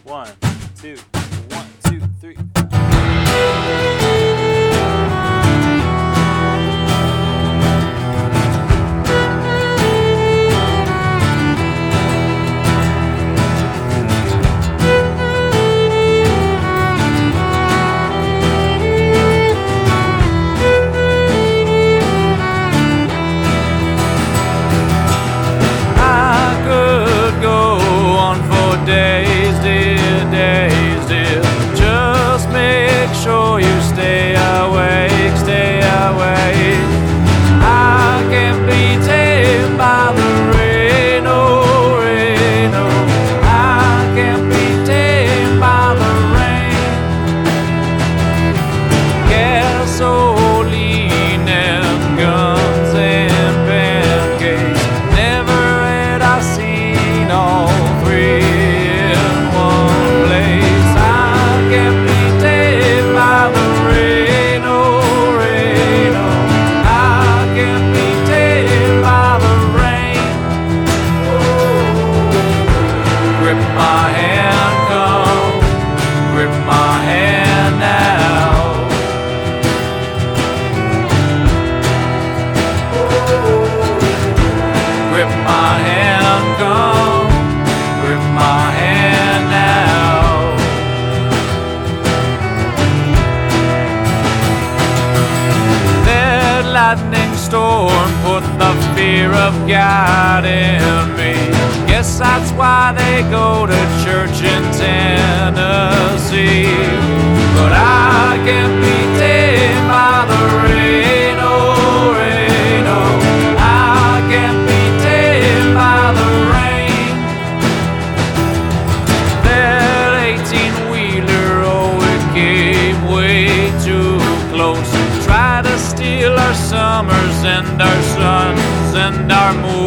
One, two, 1, 2, 3. Days, dear, just make sure you stay awake, I can't be tamed by the rain, oh, I can't be tamed by the rain. Gasoline and guns and pancakes, never had I seen all three. Lightning storm put the fear of God in me. Guess that's why they go to church in Tennessee. But I can't be tamed by the rain, oh, I can't be tamed by the rain. That 18-wheeler, oh, it came way too close. Try to steal our summers and our suns and our moons.